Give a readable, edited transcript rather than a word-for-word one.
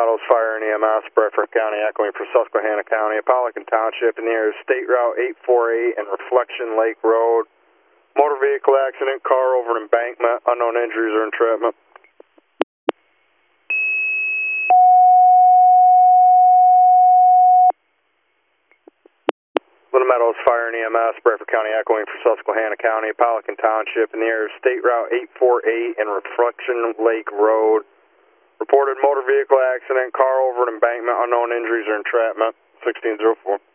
Meadows Fire and EMS, Bradford County, echoing for Susquehanna County, Apollican Township, in the area of State Route 848 and Reflection Lake Road. Motor vehicle accident, car over an embankment, unknown injuries or entrapment. Little Meadows Fire and EMS, Bradford County, echoing for Susquehanna County, Apollican Township, in the area of State Route 848 and Reflection Lake Road. Reported motor vehicle accident, car over an embankment, unknown injuries or entrapment, 1604.